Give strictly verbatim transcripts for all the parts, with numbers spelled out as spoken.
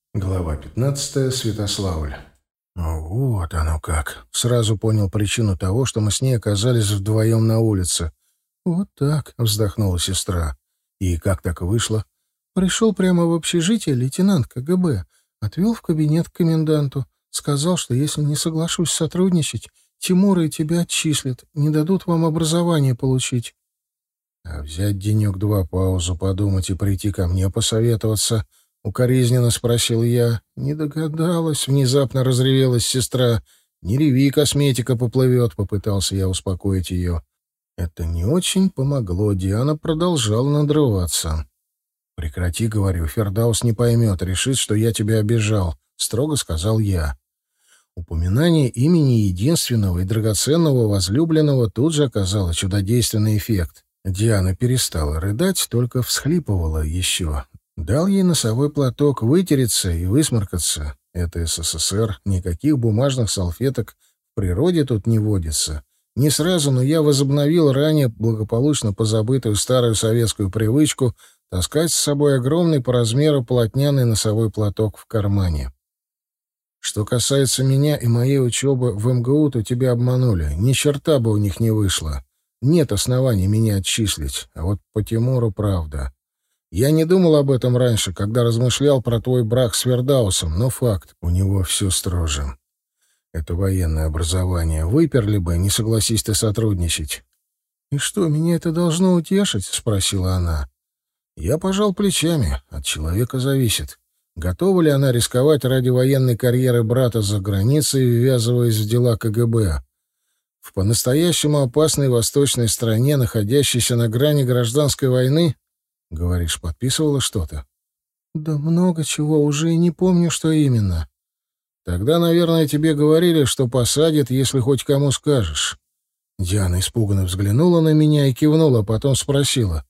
Глава пятнадцатая. Святославль. Вот оно как. Сразу понял причину того, что мы с ней оказались вдвоем на улице. Вот так, вздохнула сестра. И как так вышло? Пришел прямо в общежитие лейтенант КГБ, отвел в кабинет к коменданту, сказал, что если не соглашусь сотрудничать, Тимура и тебя отчислят, не дадут вам образование получить. А взять денек-два паузу, подумать и прийти ко мне посоветоваться —— укоризненно спросил я. Не догадалась, внезапно разревелась сестра. «Не реви, косметика поплывет», — попытался я успокоить ее. Это не очень помогло, Диана продолжала надрываться. «Прекрати, — говорю, — Фердаус не поймет, решит, что я тебя обижал», — строго сказал я. Упоминание имени единственного и драгоценного возлюбленного тут же оказало чудодейственный эффект. Диана перестала рыдать, только всхлипывала еще. Дал ей носовой платок вытереться и высморкаться. Это СССР, никаких бумажных салфеток в природе тут не водится. Не сразу, но я возобновил ранее благополучно позабытую старую советскую привычку таскать с собой огромный по размеру полотняный носовой платок в кармане. Что касается меня и моей учебы в МГУ, то тебя обманули. Ни черта бы у них не вышло. Нет оснований меня отчислить. А вот по Тимуру правда. Я не думал об этом раньше, когда размышлял про твой брак с Фердаусом, но факт, у него все строже. Это военное образование. Выперли бы, не согласись ты сотрудничать. — И что, меня это должно утешить? — спросила она. Я пожал плечами. От человека зависит. Готова ли она рисковать ради военной карьеры брата за границей, ввязываясь в дела КГБ? В по-настоящему опасной восточной стране, находящейся на грани гражданской войны? Говоришь, подписывала что-то? Да много чего, уже и не помню, что именно. Тогда, наверное, тебе говорили, что посадят, если хоть кому скажешь. Диана испуганно взглянула на меня и кивнула, а потом спросила.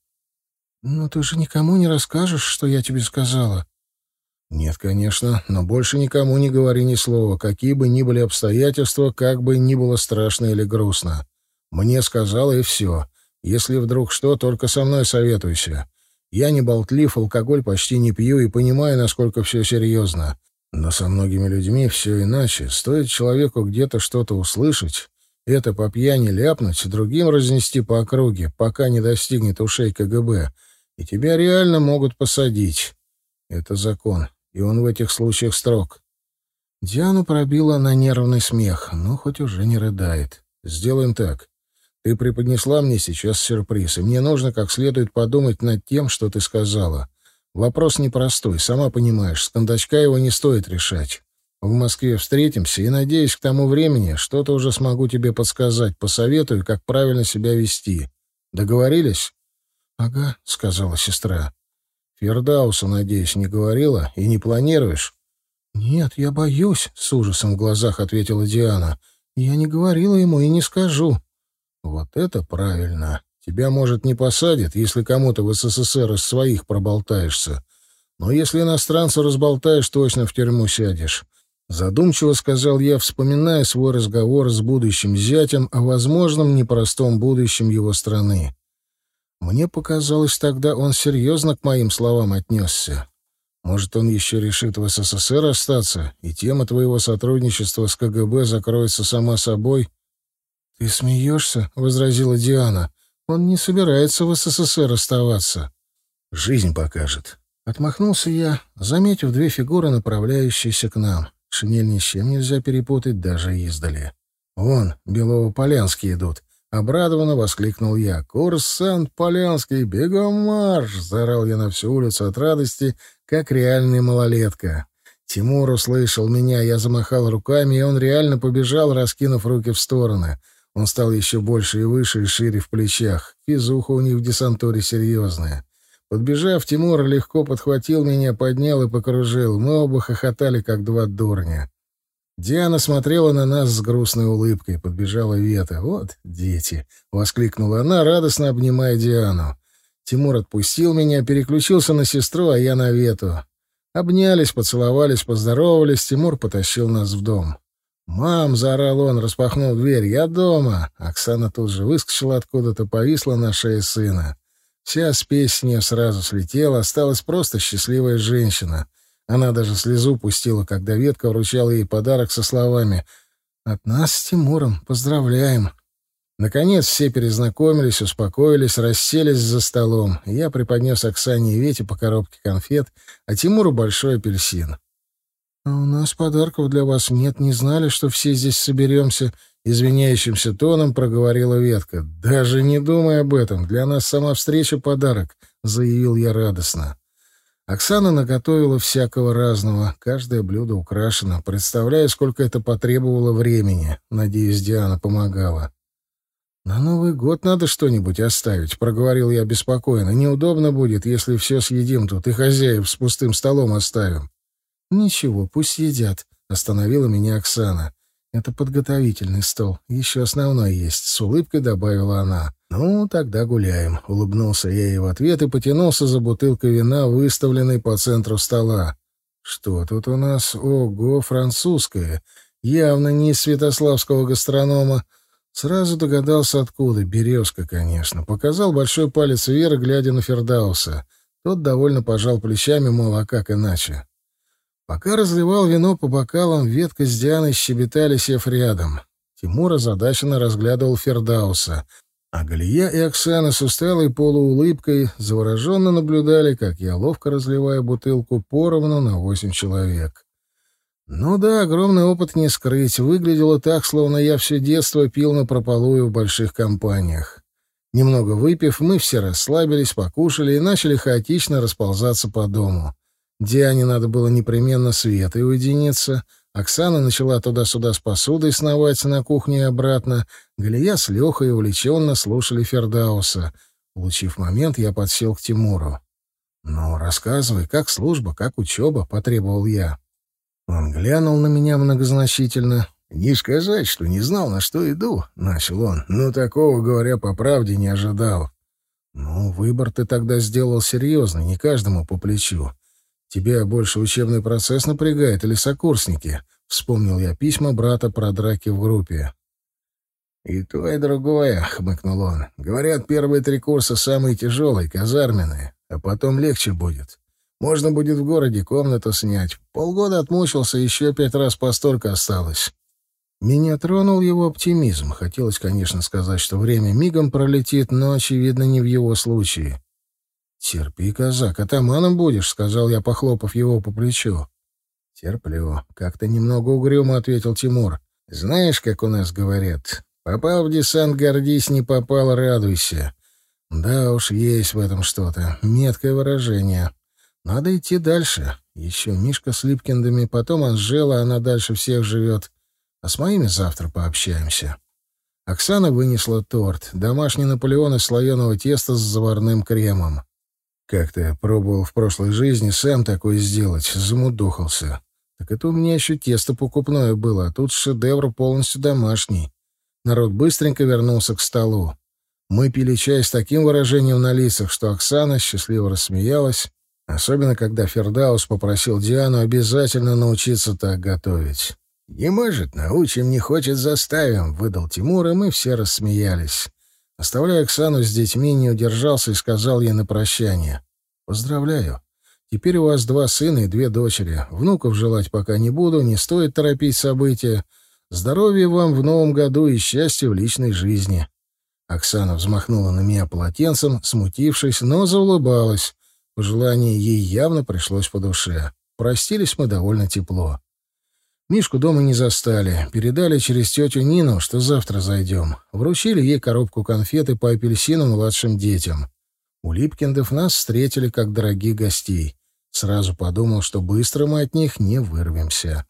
Ну ты же никому не расскажешь, что я тебе сказала? Нет, конечно, но больше никому не говори ни слова, какие бы ни были обстоятельства, как бы ни было страшно или грустно. Мне сказала, и все. Если вдруг что, только со мной советуйся. Я не болтлив, алкоголь почти не пью и понимаю, насколько все серьезно. Но со многими людьми все иначе. Стоит человеку где-то что-то услышать, это по пьяни ляпнуть, другим разнести по округе, пока не достигнет ушей КГБ, и тебя реально могут посадить. Это закон, и он в этих случаях строг. Диану пробила на нервный смех, но хоть уже не рыдает. Сделаем так. Ты преподнесла мне сейчас сюрприз, и мне нужно как следует подумать над тем, что ты сказала. Вопрос непростой, сама понимаешь, с кондачка его не стоит решать. В Москве встретимся, и, надеюсь, к тому времени что-то уже смогу тебе подсказать, посоветую, как правильно себя вести. Договорились? — Ага, — сказала сестра. — Фердаусу, надеюсь, не говорила и не планируешь? — Нет, я боюсь, — с ужасом в глазах ответила Диана. — Я не говорила ему и не скажу. Вот это правильно. Тебя, может, не посадят, если кому-то в СССР из своих проболтаешься. Но если иностранца разболтаешь, точно в тюрьму сядешь. Задумчиво сказал я, вспоминая свой разговор с будущим зятем о возможном непростом будущем его страны. Мне показалось, тогда он серьезно к моим словам отнесся. Может, он еще решит в СССР остаться, и тема твоего сотрудничества с КГБ закроется сама собой? — Ты смеешься? — возразила Диана. — Он не собирается в СССР оставаться. — Жизнь покажет. Отмахнулся я, заметив две фигуры, направляющиеся к нам. Шинель ни с чем нельзя перепутать даже издали. — Вон, Белово-Полянские идут. Обрадованно воскликнул я. «Курсант Полянский, бегом марш!» — заорал я на всю улицу от радости, как реальный малолетка. Тимур услышал меня, я замахал руками, и он реально побежал, раскинув руки в стороны. Он стал еще больше и выше, и шире в плечах. Физуха у них в десантуре серьезная. Подбежав, Тимур легко подхватил меня, поднял и покружил. Мы оба хохотали, как два дурня. Диана смотрела на нас с грустной улыбкой. Подбежала Вета. «Вот дети!» — воскликнула она, радостно обнимая Диану. Тимур отпустил меня, переключился на сестру, а я на Вету. Обнялись, поцеловались, поздоровались. Тимур потащил нас в дом. «Мам!» — заорал он, распахнул дверь. «Я дома!» Оксана тут же выскочила откуда-то, повисла на шее сына. Вся спесь с нее сразу слетела, осталась просто счастливая женщина. Она даже слезу пустила, когда ветка вручала ей подарок со словами: «От нас с Тимуром поздравляем». Наконец все перезнакомились, успокоились, расселись за столом. Я преподнес Оксане и Вете по коробке конфет, а Тимуру большой апельсин. «А у нас подарков для вас нет, не знали, что все здесь соберемся», — извиняющимся тоном проговорила Ветка. «Даже не думай об этом, для нас сама встреча — подарок», — заявил я радостно. Оксана наготовила всякого разного, каждое блюдо украшено. Представляю, сколько это потребовало времени. Надеюсь, Диана помогала. «На Новый год надо что-нибудь оставить», — проговорил я беспокойно. «Неудобно будет, если все съедим тут и хозяев с пустым столом оставим». «Ничего, пусть едят», — остановила меня Оксана. «Это подготовительный стол, еще основной есть», — с улыбкой добавила она. «Ну, тогда гуляем», — улыбнулся я ей в ответ и потянулся за бутылкой вина, выставленной по центру стола. «Что тут у нас? Ого, французское. Явно не из святославского гастронома». Сразу догадался, откуда. Березка, конечно. Показал большой палец вверх, глядя на Фердауса. Тот довольно пожал плечами, мол, а как иначе. Пока разливал вино по бокалам, Ветка с Дианой щебетали, сев рядом. Тимур озадаченно разглядывал Фердауса, а Галия и Оксана с усталой полуулыбкой завороженно наблюдали, как я ловко разливаю бутылку поровну на восемь человек. Ну да, огромный опыт не скрыть. Выглядело так, словно я все детство пил напропалую в больших компаниях. Немного выпив, мы все расслабились, покушали и начали хаотично расползаться по дому. Диане надо было непременно с Ветой уединиться. Оксана начала туда-сюда с посудой сновать на кухню и обратно. Галия с Лехой увлеченно слушали Фердауса. Улучив момент, я подсел к Тимуру. «Ну, рассказывай, как служба, как учеба?» — потребовал я. Он глянул на меня многозначительно. «Не сказать, что не знал, на что иду», — начал он. «Но такого, говоря по правде, не ожидал». «Ну, выбор ты тогда сделал серьезный, не каждому по плечу. Тебя больше учебный процесс напрягает или сокурсники?» — вспомнил я письма брата про драки в группе. «И то, и другое», — хмыкнул он. «Говорят, первые три курса самые тяжелые, казарменные, а потом легче будет. Можно будет в городе комнату снять. Полгода отмучился, еще пять раз постолько осталось». Меня тронул его оптимизм. Хотелось, конечно, сказать, что время мигом пролетит, но, очевидно, не в его случае. «Терпи, казак, атаманом будешь», — сказал я, похлопав его по плечу. «Терплю», — как-то немного угрюмо ответил Тимур. «Знаешь, как у нас говорят, попал в десант, гордись, не попал, радуйся». Да уж, есть в этом что-то. Меткое выражение. Надо идти дальше. Еще Мишка с Липкиндами, потом Анжела, она дальше всех живет. А с моими завтра пообщаемся. Оксана вынесла торт. Домашний Наполеон из слоеного теста с заварным кремом. Как-то я пробовал в прошлой жизни сам такое сделать. Замудохался. Так это у меня еще тесто покупное было, а тут шедевр полностью домашний. Народ быстренько вернулся к столу. Мы пили чай с таким выражением на лицах, что Оксана счастливо рассмеялась, особенно когда Фердаус попросил Диану обязательно научиться так готовить. «Не может, научим, не хочет, заставим», — выдал Тимур, и мы все рассмеялись. Оставляя Оксану с детьми, не удержался и сказал ей на прощание: «Поздравляю. Теперь у вас два сына и две дочери. Внуков желать пока не буду, не стоит торопить события. Здоровья вам в новом году и счастья в личной жизни». Оксана взмахнула на меня полотенцем, смутившись, но заулыбалась. Пожелание ей явно пришлось по душе. Простились мы довольно тепло. Мишку дома не застали. Передали через тетю Нину, что завтра зайдем. Вручили ей коробку конфет и по апельсину младшим детям. У Липкиндов нас встретили как дорогих гостей. Сразу подумал, что быстро мы от них не вырвемся.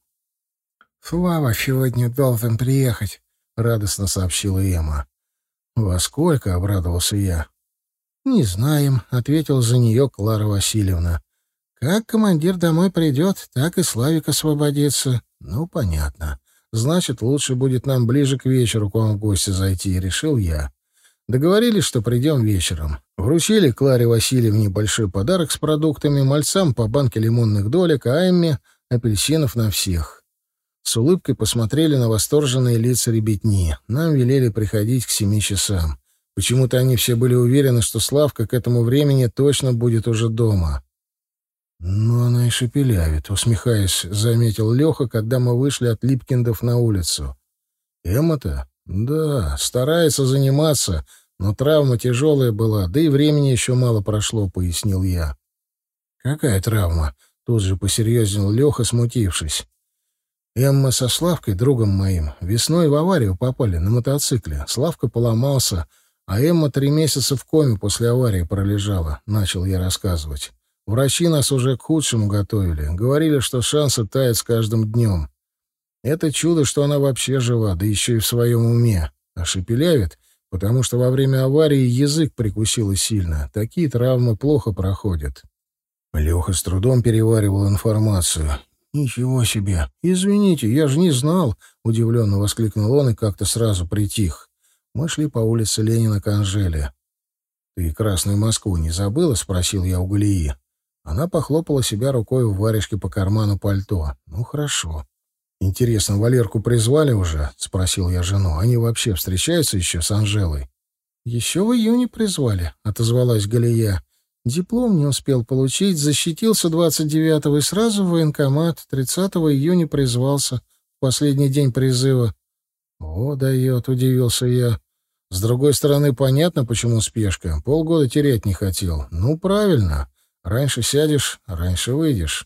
«Слава сегодня должен приехать», — радостно сообщила Эмма. «Во сколько?» — обрадовался я. «Не знаем», — ответила за нее Клара Васильевна. «Как командир домой придет, так и Славик освободится». «Ну, понятно. Значит, лучше будет нам ближе к вечеру к вам в гости зайти», — решил я. Договорились, что придем вечером. Вручили Кларе Васильевне большой подарок с продуктами, мальцам по банке лимонных долек, а Эмме — апельсинов на всех. С улыбкой посмотрели на восторженные лица ребятни. Нам велели приходить к семи часам. Почему-то они все были уверены, что Славка к этому времени точно будет уже дома. «Ну, она и шепелявит», — усмехаясь, заметил Леха, когда мы вышли от Липкиндов на улицу. «Эмма-то? Да, старается заниматься, но травма тяжелая была, да и времени еще мало прошло», — пояснил я. «Какая травма?» — тут же посерьезнел Леха, смутившись. «Эмма со Славкой, другом моим, весной в аварию попали на мотоцикле. Славка поломался, а Эмма три месяца в коме после аварии пролежала», — начал я рассказывать. «Врачи нас уже к худшему готовили. Говорили, что шансы тают с каждым днем. Это чудо, что она вообще жива, да еще и в своем уме. А шепелявит, потому что во время аварии язык прикусило сильно. Такие травмы плохо проходят». Леха с трудом переваривал информацию. «Ничего себе! Извините, я же не знал!» — удивленно воскликнул он и как-то сразу притих. Мы шли по улице Ленина к Анжеле. «Ты Красную Москву не забыла?» — спросил я у Галии. Она похлопала себя рукой в варежке по карману пальто. «Ну, хорошо. Интересно, Валерку призвали уже?» — спросил я жену. «Они вообще встречаются еще с Анжелой?» «Еще в июне призвали», — отозвалась Галия. «Диплом не успел получить, защитился двадцать девятого и сразу в военкомат. тридцатого июня призвался, в последний день призыва». «О, дает», — удивился я. «С другой стороны, понятно, почему спешка. Полгода терять не хотел. Ну, правильно. Раньше сядешь, раньше выйдешь».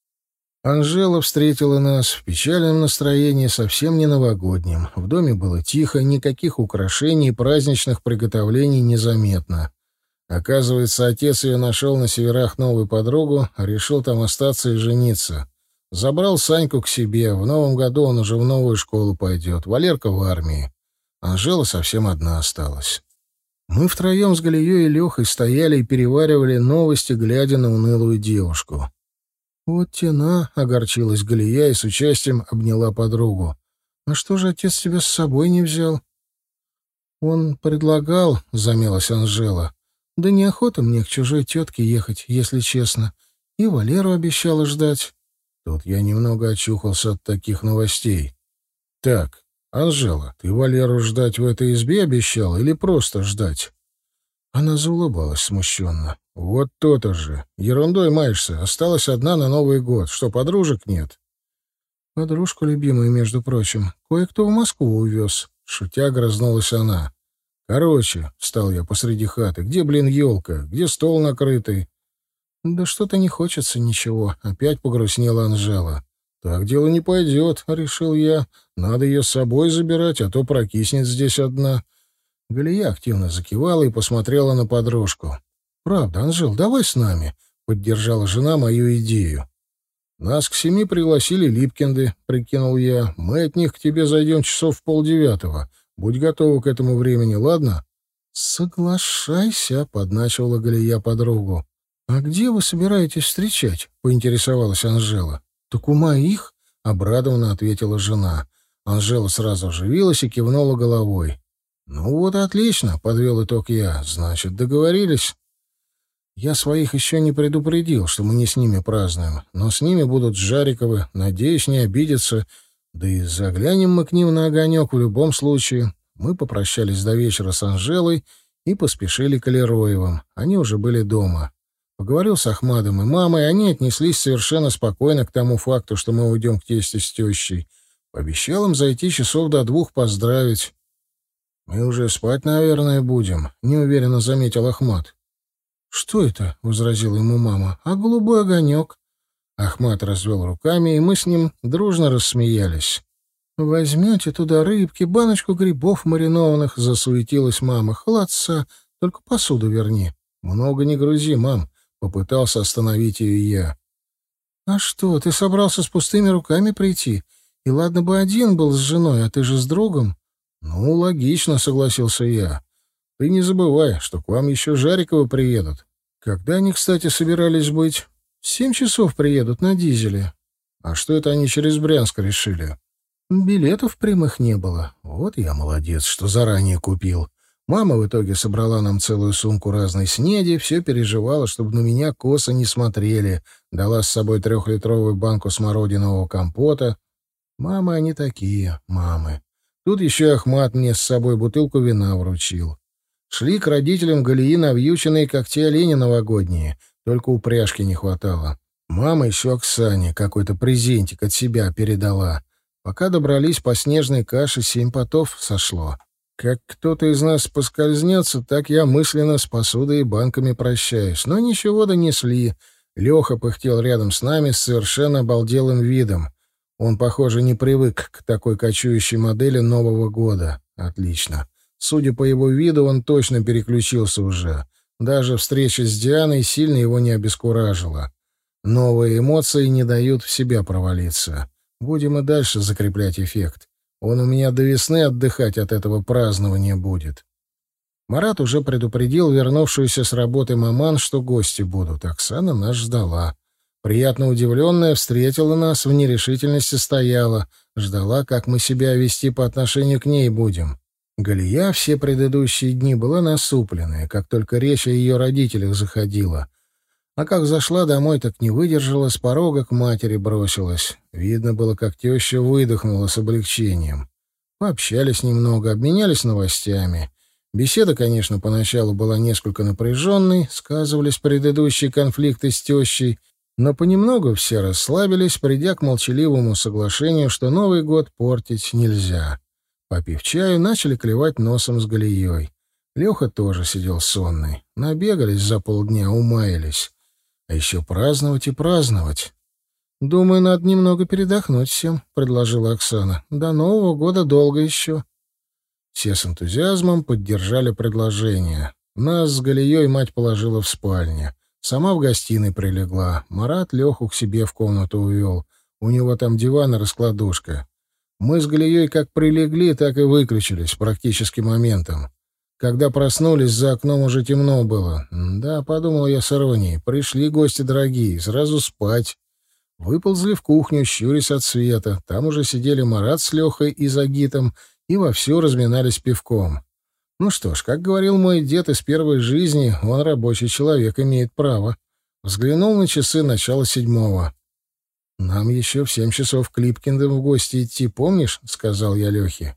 Анжела встретила нас в печальном настроении, совсем не новогоднем. В доме было тихо, никаких украшений и праздничных приготовлений незаметно. Оказывается, отец ее нашел на северах новую подругу, решил там остаться и жениться. Забрал Саньку к себе. В новом году он уже в новую школу пойдет. Валерка в армии. Анжела совсем одна осталась. Мы втроем с Галией и Лехой стояли и переваривали новости, глядя на унылую девушку. «Вот тена», — огорчилась Галия и с участием обняла подругу. «А что же отец тебя с собой не взял?» «Он предлагал», — замялась Анжела. «Да неохота мне к чужой тетке ехать, если честно. И Валеру обещала ждать». Тут я немного очухался от таких новостей. «Так, Анжела, ты Валеру ждать в этой избе обещала или просто ждать?» Она заулыбалась смущенно. «Вот то-то же. Ерундой маешься. Осталась одна на Новый год. Что, подружек нет?» «Подружку любимую, между прочим, кое-кто в Москву увез», — шутя грызнулась она. «Короче», — встал я посреди хаты, — «где, блин, елка? Где стол накрытый?» «Да что-то не хочется ничего», — опять погрустнела Анжела. «Так дело не пойдет», — решил я. «Надо ее с собой забирать, а то прокиснет здесь одна». Галия активно закивала и посмотрела на подружку. «Правда, Анжел, давай с нами», — поддержала жена мою идею. «Нас к семи пригласили Липкинды», — прикинул я. «Мы от них к тебе зайдем часов в полдевятого. Будь готова к этому времени, ладно?» «Соглашайся», — подначивала Галия подругу. «А где вы собираетесь встречать?» — поинтересовалась Анжела. «Так у моих», — обрадованно ответила жена. Анжела сразу оживилась и кивнула головой. «Ну вот отлично», — подвел итог я. «Значит, договорились». Я своих еще не предупредил, что мы не с ними празднуем, но с ними будут Жариковы, надеюсь, не обидятся, да и заглянем мы к ним на огонек в любом случае. Мы попрощались до вечера с Анжелой и поспешили к Алироевым. Они уже были дома. Поговорил с Ахмадом и мамой, они отнеслись совершенно спокойно к тому факту, что мы уйдем к тесте с тещей. Пообещал им зайти часов до двух поздравить. «Мы уже спать, наверное, будем», — неуверенно заметил Ахмад. «Что это?» — возразила ему мама. «А голубой огонек?» Ахмад развел руками, и мы с ним дружно рассмеялись. «Возьмете туда рыбки, баночку грибов маринованных», — засуетилась мама. «Холодца, только посуду верни». «Много не грузи, мам», — попытался остановить ее я. «А что, ты собрался с пустыми руками прийти? И ладно бы один был с женой, а ты же с другом». «Ну, логично», — согласился я. «Ты не забывай, что к вам еще Жариковы приедут». «Когда они, кстати, собирались быть?» «В семь часов приедут на дизеле». «А что это они через Брянск решили?» «Билетов прямых не было. Вот я молодец, что заранее купил. Мама в итоге собрала нам целую сумку разной снеди, все переживала, чтобы на меня косо не смотрели, дала с собой трехлитровую банку смородинового компота. Мамы они такие, мамы. Тут еще и Ахмат мне с собой бутылку вина вручил. Шли к родителям Галии навьюченные, как те олени новогодние, только упряжки не хватало. Мама еще Оксане какой-то презентик от себя передала. Пока добрались по снежной каше, семь потов сошло. Как кто-то из нас поскользнется, так я мысленно с посудой и банками прощаюсь. Но ничего донесли. Леха пыхтел рядом с нами с совершенно обалделым видом. Он, похоже, не привык к такой кочующей модели Нового года. Отлично. Судя по его виду, он точно переключился уже. Даже встреча с Дианой сильно его не обескуражила. Новые эмоции не дают в себя провалиться. Будем и дальше закреплять эффект. Он у меня до весны отдыхать от этого празднования будет. Марат уже предупредил вернувшуюся с работы маман, что гости будут. Оксана нас ждала. Приятно удивленная, встретила нас, в нерешительности стояла. Ждала, как мы себя вести по отношению к ней будем. Галия все предыдущие дни была насупленная, как только речь о ее родителях заходила. А как зашла домой, так не выдержала, с порога к матери бросилась. Видно было, как теща выдохнула с облегчением. Пообщались немного, обменялись новостями. Беседа, конечно, поначалу была несколько напряженной, сказывались предыдущие конфликты с тещей, но понемногу все расслабились, придя к молчаливому соглашению, что Новый год портить нельзя. Попив чаю, начали клевать носом с Галией. Леха тоже сидел сонный. Набегались за полдня, умаялись. А еще праздновать и праздновать. «Думаю, надо немного передохнуть всем», — предложила Оксана. «До Нового года долго еще». Все с энтузиазмом поддержали предложение. Нас с Галией мать положила в спальне. Сама в гостиной прилегла. Марат Леху к себе в комнату увел. У него там диван и раскладушка. Мы с Галией как прилегли, так и выключились практически моментом. Когда проснулись, за окном уже темно было. Да, подумал я с иронией, пришли гости дорогие, сразу спать. Выползли в кухню, щурясь от света. Там уже сидели Марат с Лехой и Загитом и вовсю разминались пивком. Ну что ж, как говорил мой дед из первой жизни, он рабочий человек, имеет право. Взглянул на часы начала седьмого. «Нам еще в семь часов к Липкиндам в гости идти, помнишь?» — сказал я Лехе.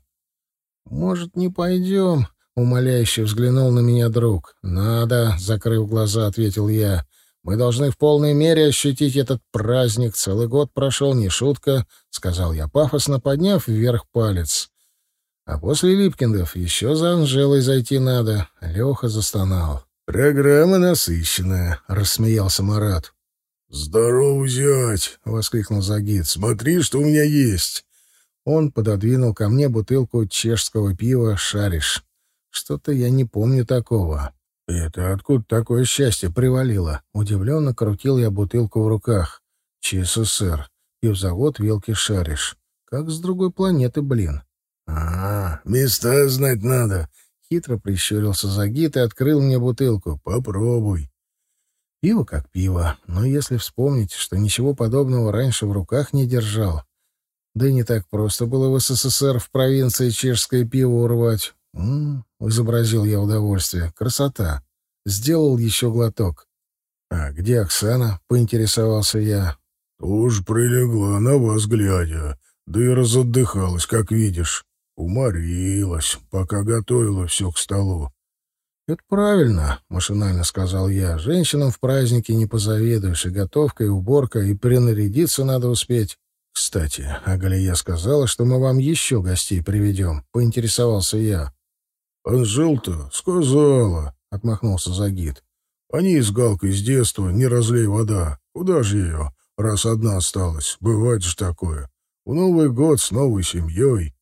«Может, не пойдем?» — умоляюще взглянул на меня друг. «Надо», — закрыв глаза, ответил я. «Мы должны в полной мере ощутить этот праздник. Целый год прошел, не шутка», — сказал я пафосно, подняв вверх палец. «А после Липкиндов еще за Анжелой зайти надо». Леха застонал. «Программа насыщенная», — рассмеялся Марат. «Здорово, зять!» — воскликнул Загид. «Смотри, что у меня есть!» Он пододвинул ко мне бутылку чешского пива «Шариш». Что-то я не помню такого. «Это откуда такое счастье привалило?» Удивленно крутил я бутылку в руках. ЧССР. Пивзавод «Велкий Шариш». Как с другой планеты, блин. «А, места знать надо!» Хитро прищурился Загид и открыл мне бутылку. «Попробуй!» Пиво как пиво, но если вспомнить, что ничего подобного раньше в руках не держал, да и не так просто было в СССР в провинции чешское пиво урвать. «М-м-м», изобразил я удовольствие. Красота. Сделал еще глоток. «А где Оксана?» — поинтересовался я. «Тоже прилегла на вас глядя, да и разотдыхалась, как видишь. Уморилась, пока готовила все к столу». «Это правильно», — машинально сказал я. «Женщинам в празднике не позавидуешь, и готовка, и уборка, и принарядиться надо успеть». «Кстати, а Галия сказала, что мы вам еще гостей приведем», — поинтересовался я. «Анжел-то сказала», — отмахнулся Загид. «Они с Галкой с детства, не разлей вода. Куда же ее, раз одна осталась? Бывает же такое. В Новый год с новой семьей».